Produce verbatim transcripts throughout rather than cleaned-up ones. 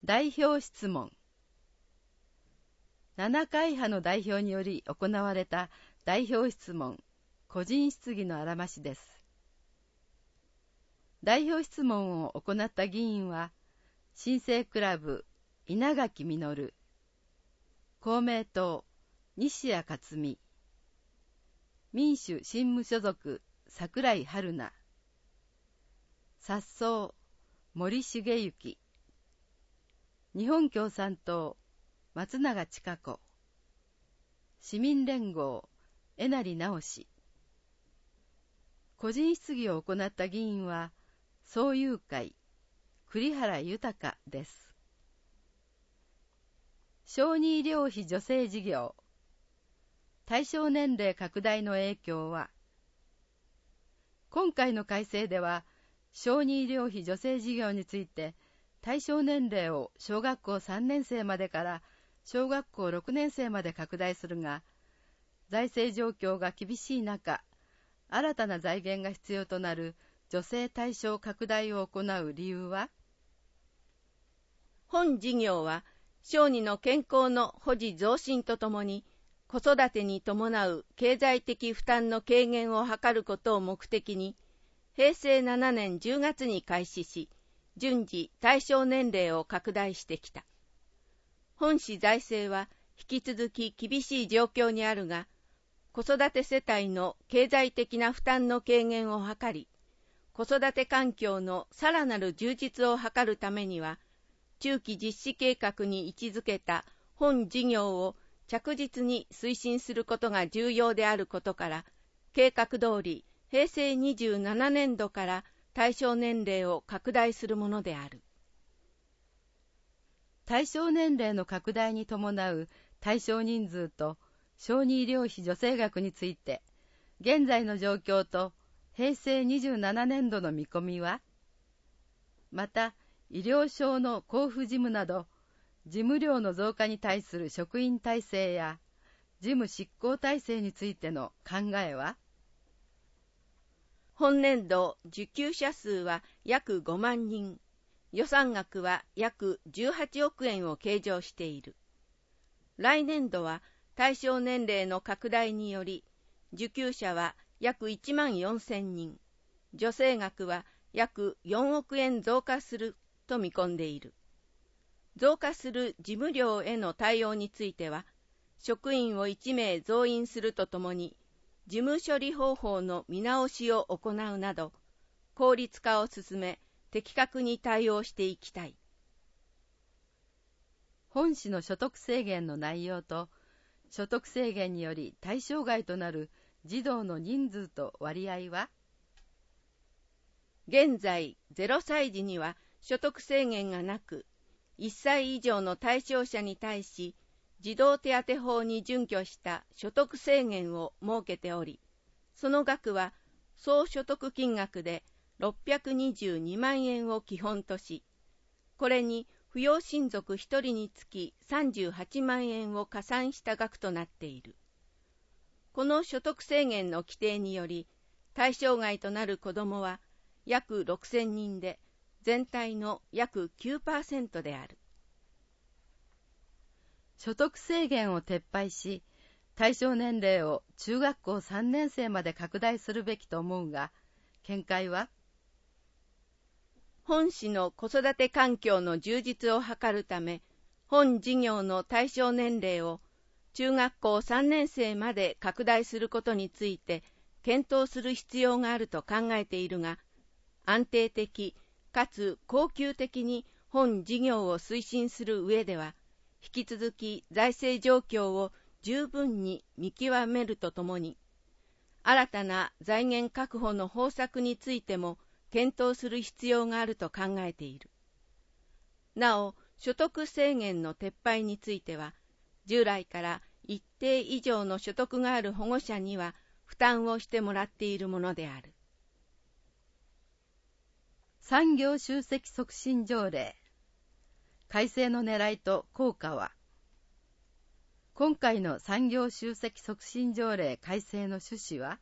代表質問。七会派の代表により行われた代表質問、個人質疑のあらましです。代表質問を行った議員は、新生クラブ稲垣実、公明党西谷克美、民主新無所属櫻井春菜、颯爽森重幸、日本共産党松永千佳子、市民連合江成直氏。個人質疑を行った議員は創友会栗原豊です。小児医療費助成事業対象年齢拡大の影響は。今回の改正では小児医療費助成事業について対象年齢を小学校さんねん生までから小学校ろくねん生まで拡大するが、財政状況が厳しい中、新たな財源が必要となる助成対象拡大を行う理由は。 本事業は小児の健康の保持増進とともに子育てに伴う経済的負担の軽減を図ることを目的に、へいせいななねんじゅうがつに開始し、順次対象年齢を拡大してきた。本市財政は引き続き厳しい状況にあるが、子育て世帯の経済的な負担の軽減を図り、子育て環境のさらなる充実を図るためには、中期実施計画に位置づけた本事業を着実に推進することが重要であることから、計画通りへいせいにじゅうななねんどから対象年齢を拡大するものである。 対象年齢の拡大に伴う対象人数と小児医療費助成額について、現在の状況とへいせいにじゅうななねんどの見込みは。また、医療証の交付事務など、事務量の増加に対する職員体制や事務執行体制についての考えは。 本年度受給者数は約ごまんにん、予算額は約じゅうはちおくえんを計上している。来年度は対象年齢の拡大により、受給者は約いちまんよんせんにん、助成額は約よんおくえん増加すると見込んでいる。増加する事務量への対応については、職員をいちめい増員するとともに、事務処理方法の見直しを行うなど、効率化を進め、的確に対応していきたい。 本市の所得制限の内容と、所得制限により対象外となる児童の人数と割合は。 現在、ゼロさい児には所得制限がなく、いっさい以上の対象者に対し、児童手当法に準拠した所得制限を設けており、その額は総所得金額でろっぴゃくにじゅうにまんえんを基本とし、これに扶養親族ひとりにつきさんじゅうはちまんえんを加算した額となっている。この所得制限の規定により、対象外となる子どもは約ろくせんにんで、全体の約 きゅうパーセント である。 所得制限を撤廃し、対象年齢を中学校さんねん生まで拡大するべきと思うが、見解は。 本市の子育て環境の充実を図るため、本事業の対象年齢を中学校さんねん生まで拡大することについて検討する必要があると考えているが、安定的かつ恒久的に本事業を推進する上では、引き続き財政状況を十分に見極めるとともに、新たな財源確保の方策についても検討する必要があると考えている。なお、所得制限の撤廃については、従来から一定以上の所得がある保護者には負担をしてもらっているものである。 産業集積促進条例。改正の狙いと効果は。今回の産業集積促進条例改正の趣旨は。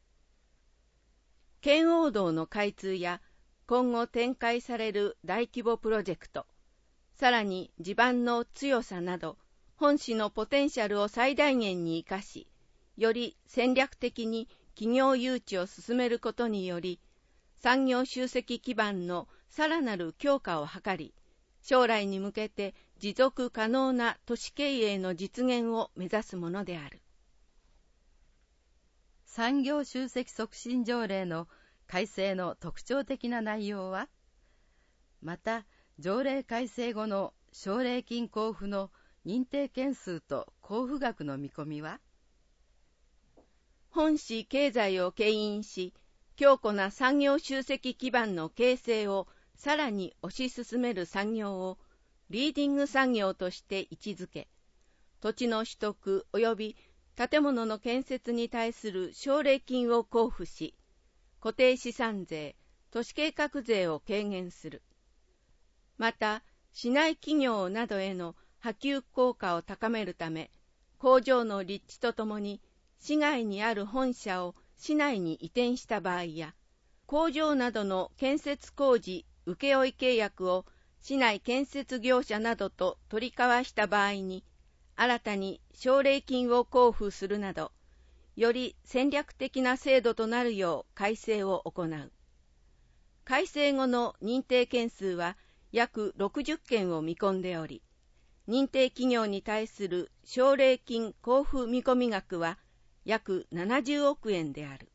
圏央道の開通や今後展開される大規模プロジェクト、 さらに地盤の強さなど、本市のポテンシャルを最大限に生かし、より戦略的に企業誘致を進めることにより、産業集積基盤のさらなる強化を図り、将来に向けて持続可能な都市経営の実現を目指すものである。 産業集積促進条例の改正の特徴的な内容は、また条例改正後の奨励金交付の認定件数と交付額の見込みは、 本市経済を牽引し、強固な産業集積基盤の形成をさらに推し進める産業をリーディング産業として位置づけ、土地の取得及び建物の建設に対する奨励金を交付し、固定資産税、都市計画税を軽減する。また、市内企業などへの波及効果を高めるため、工場の立地とともに、市外にある本社を市内に移転した場合や、工場などの建設工事請負契約を市内建設業者などと取り交わした場合に、新たに奨励金を交付するなど、より戦略的な制度となるよう改正を行う。改正後の認定件数は約ろくじゅっけんを見込んでおり、認定企業に対する奨励金交付見込み額は約ななじゅうおくえんである。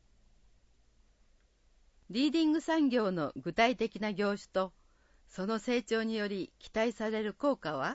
リーディング産業の具体的な業種と、その成長により期待される効果は、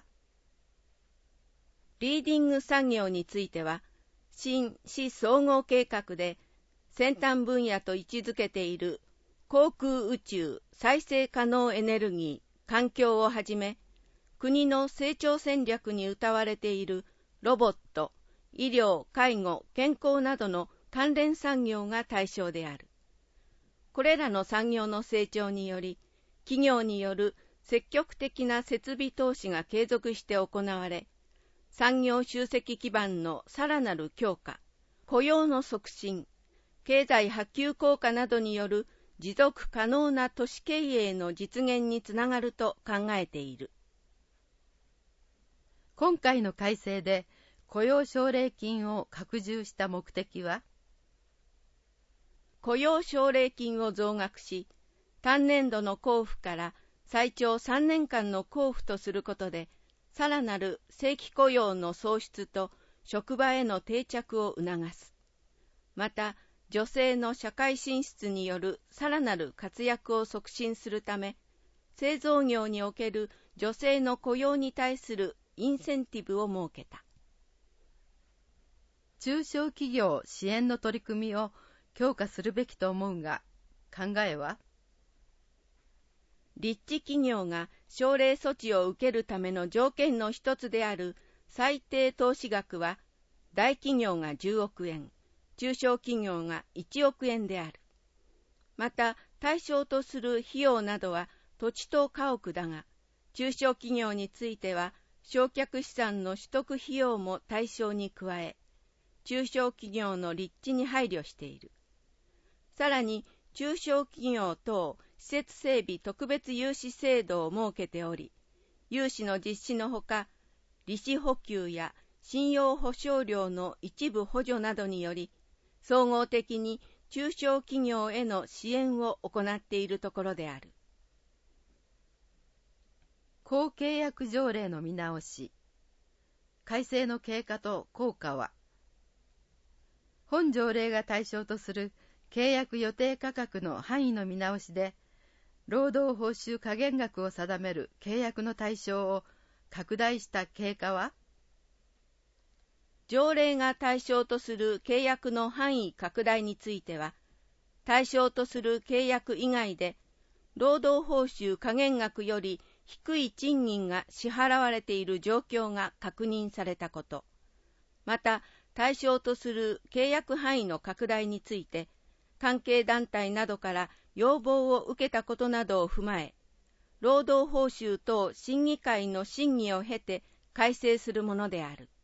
リーディング産業については、新市総合計画で先端分野と位置づけている航空宇宙再生可能エネルギー、環境をはじめ、国の成長戦略に謳われているロボット、医療、介護、健康などの関連産業が対象である。これらの産業の成長により、企業による積極的な設備投資が継続して行われ、産業集積基盤のさらなる強化、雇用の促進、経済波及効果などによる持続可能な都市経営の実現につながると考えている。 今回の改正で雇用奨励金を拡充した目的は、 雇用奨励金を増額し、単年度の交付から最長さんねんかんの交付とすることで、さらなる正規雇用の創出と職場への定着を促す。また、女性の社会進出によるさらなる活躍を促進するため、製造業における女性の雇用に対するインセンティブを設けた。 中小企業支援の取り組みを強化するべきと思うが、考えは、 立地企業が奨励措置を受けるための条件の一つである最低投資額は、大企業がじゅうおくえん、中小企業がいちおくえんである。また、対象とする費用などは土地と家屋だが、中小企業については、償却資産の取得費用も対象に加え、中小企業の立地に配慮している。さらに、中小企業等施設整備特別融資制度を設けており、融資の実施のほか、利子補給や信用保証料の一部補助などにより、総合的に中小企業への支援を行っているところである。 公契約条例の見直し。改正の経過と効果は、本条例が対象とする契約予定価格の範囲の見直しで、労働報酬加減額を定める契約の対象を拡大した経過は、 条例が対象とする契約の範囲拡大については、対象とする契約以外で、労働報酬加減額より低い賃金が支払われている状況が確認されたこと、また対象とする契約範囲の拡大について、関係団体などから要望を受けたことなどを踏まえ、労働報酬等審議会の審議を経て改正するものである。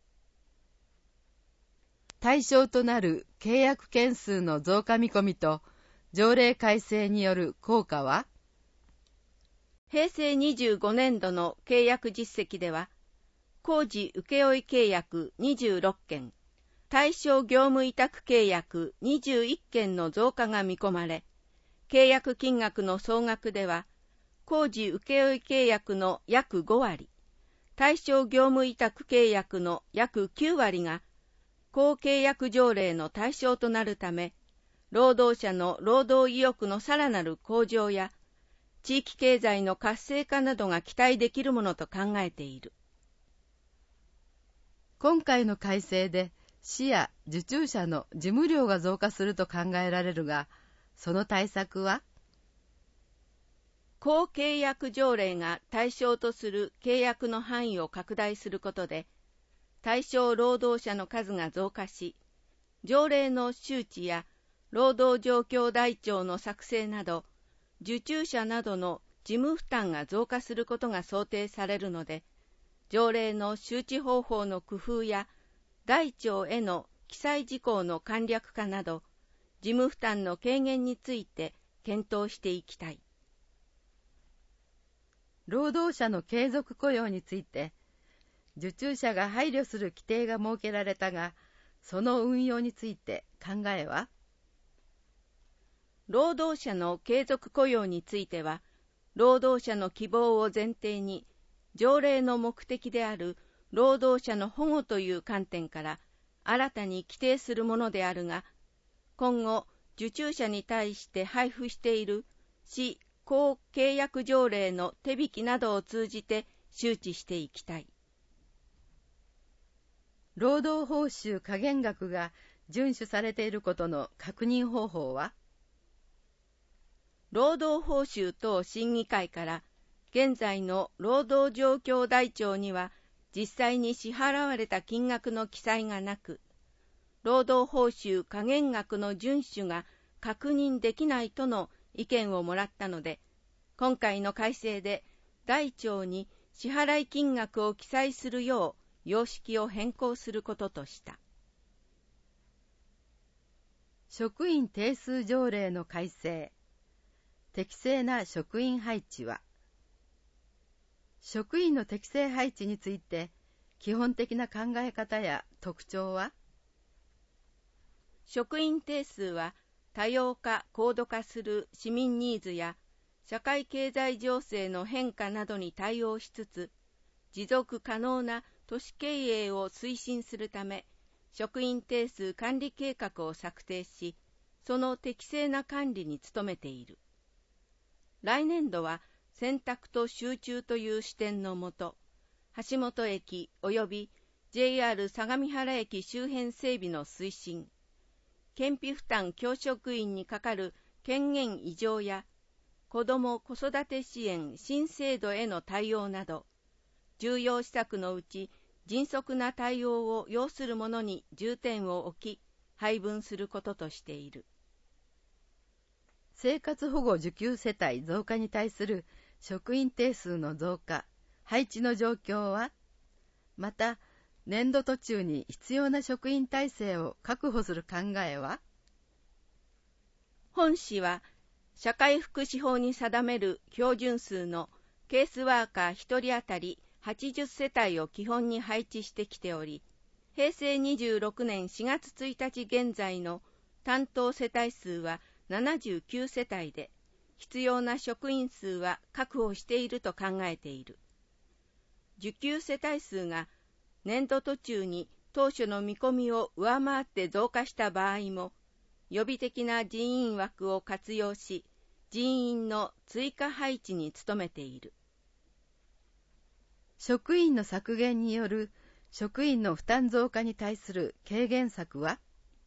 対象となる契約件数の増加見込みと条例改正による効果は、 へいせいにじゅうごねんどの契約実績では、工事請負契約にじゅうろっけん、対象業務委託契約にじゅういっけんの増加が見込まれ、契約金額の総額では、工事請負契約の約ごわり、対象業務委託契約の約きゅうわりが、公契約条例の対象となるため、労働者の労働意欲のさらなる向上や、地域経済の活性化などが期待できるものと考えている。 今回の改正で、市や受注者の事務量が増加すると考えられるが、その対策は？ 公契約条例が対象とする契約の範囲を拡大することで、対象労働者の数が増加し、条例の周知や労働状況台帳の作成など、受注者などの事務負担が増加することが想定されるので、条例の周知方法の工夫や、台帳への記載事項の簡略化など、事務負担の軽減について検討していきたい。 労働者の継続雇用について、受注者が配慮する規定が設けられたが、その運用について考えは？ 労働者の継続雇用については、労働者の希望を前提に、条例の目的である労働者の保護という観点から新たに規定するものであるが、今後、受注者に対して配布している市公契約条例の手引きなどを通じて周知していきたい。 労働報酬加減額が遵守されていることの確認方法は？ 労働報酬等審議会から現在の労働状況台帳には実際に支払われた金額の記載がなく、労働報酬加減額の遵守が確認できないとの意見をもらったので、今回の改正で台帳に支払い金額を記載するよう様式を変更することとした。 職員定数条例の改正。適正な職員配置は？職員の適正配置について、基本的な考え方や特徴は？ 職員定数は多様化・高度化する市民ニーズや社会経済情勢の変化などに対応しつつ、持続可能な都市経営を推進するため、職員定数管理計画を策定し、その適正な管理に努めている。来年度は選択と集中という視点のもと、橋本駅及び ジェイアール 相模原駅周辺整備の推進、県費負担教職員にかかる権限移譲や子ども・子育て支援新制度への対応など、重要施策のうち迅速な対応を要するものに重点を置き、配分することとしている。 生活保護受給世帯増加に対する職員定数の増加、配置の状況は？また、年度途中に必要な職員体制を確保する考えは？ 本市は、社会福祉法に定める標準数のケースワーカーひとり当たりはちじゅっせたいを基本に配置してきており、へいせいにじゅうろくねんしがつついたち現在の担当世帯数はななじゅうきゅうせたいで、必要な職員数は確保していると考えている。受給世帯数が年度途中に当初の見込みを上回って増加した場合も、予備的な人員枠を活用し、人員の追加配置に努めている。 職員の削減による職員の負担増加に対する軽減策は？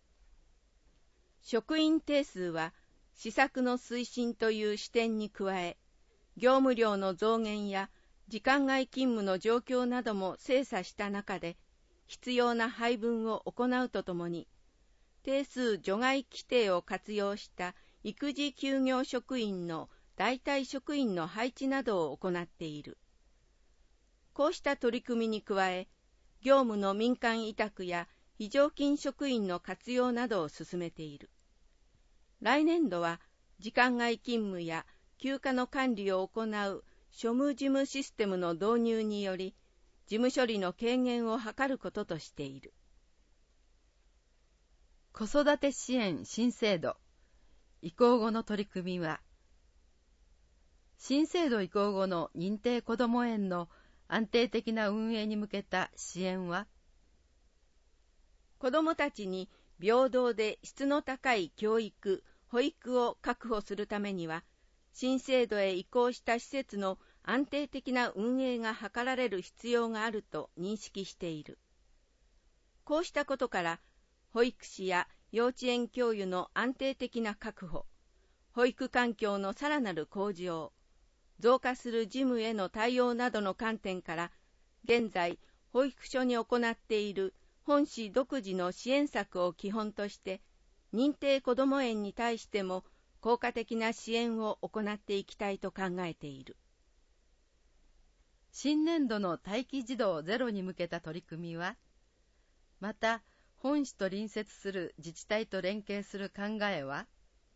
職員定数は施策の推進という視点に加え、業務量の増減や時間外勤務の状況なども精査した中で、必要な配分を行うとともに、定数除外規定を活用した育児休業職員の代替職員の配置などを行っている。こうした取り組みに加え、業務の民間委託や非常勤職員の活用などを進めている。来年度は時間外勤務や休暇の管理を行う庶務事務システムの導入により、事務処理の軽減を図ることとしている。 子育て支援新制度移行後の取り組みは、新制度移行後の認定こども園の安定的な運営に向けた支援は、 子どもたちに平等で質の高い教育・保育を確保するためには、新制度へ移行した施設の安定的な運営が図られる必要があると認識している。こうしたことから、保育士や幼稚園教諭の安定的な確保、保育環境のさらなる向上、増加する事務への対応などの観点から、現在、保育所に行っている本市独自の支援策を基本として、認定こども園に対しても効果的な支援を行っていきたいと考えている。 新年度の待機児童ゼロに向けた取り組みは、また本市と隣接する自治体と連携する考えは、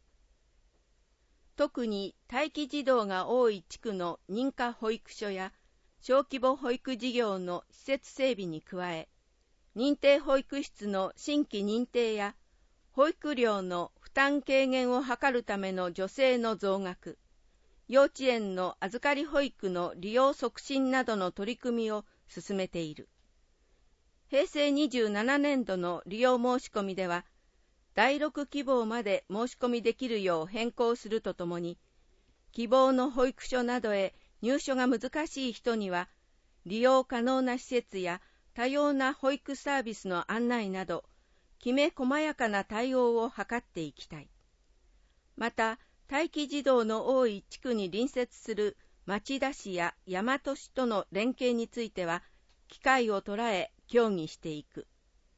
特に待機児童が多い地区の認可保育所や小規模保育事業の施設整備に加え、認定保育室の新規認定や保育料の負担軽減を図るための助成の増額、幼稚園の預かり保育の利用促進などの取り組みを進めている。へいせいにじゅうななねんどの利用申し込みでは、だいろく希望まで申し込みできるよう変更するとともに、希望の保育所などへ入所が難しい人には、利用可能な施設や多様な保育サービスの案内など、きめ細やかな対応を図っていきたい。また、待機児童の多い地区に隣接する町田市や大和市との連携については、機会を捉え協議していく。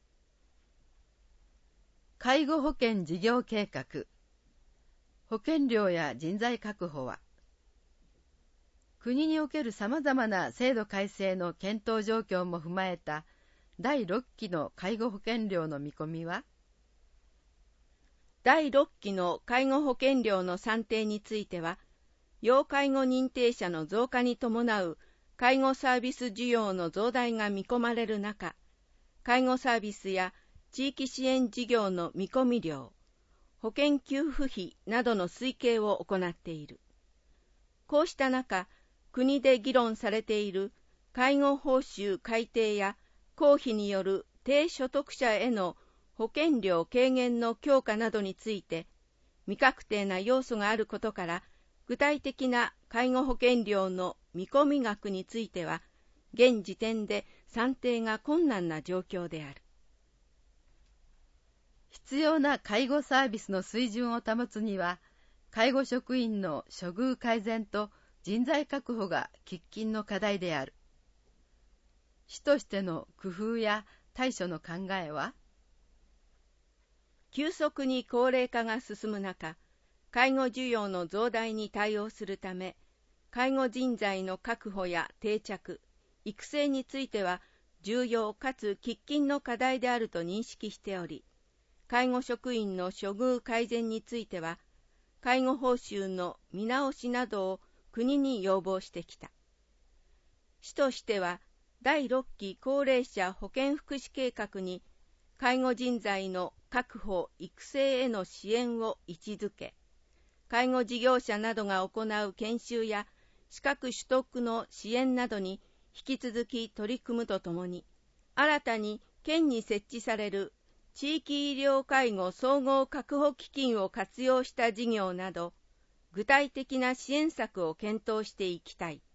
介護保険事業計画、保険料や人材確保は、国におけるさまざまな制度改正の検討状況も踏まえただいろっきの介護保険料の見込みは、 だいろっきの介護保険料の算定については、要介護認定者の増加に伴う介護サービス需要の増大が見込まれる中、介護サービスや地域支援事業の見込み量、保険給付費などの推計を行っている。こうした中、国で議論されている介護報酬改定や公費による低所得者への保険料軽減の強化などについて、未確定な要素があることから、具体的な介護保険料の見込み額については、現時点で算定が困難な状況である。 必要な介護サービスの水準を保つには、介護職員の処遇改善と人材確保が喫緊の課題である。市としての工夫や対処の考えは、 急速に高齢化が進む中、介護需要の増大に対応するため、介護人材の確保や定着、育成については重要かつ喫緊の課題であると認識しており、介護職員の処遇改善については、介護報酬の見直しなどを国に要望してきた。市としては、だいろっき高齢者保健福祉計画に、介護人材の確保・育成への支援を位置づけ、介護事業者などが行う研修や資格取得の支援などに引き続き取り組むとともに、新たに県に設置される地域医療介護総合確保基金を活用した事業など、具体的な支援策を検討していきたい。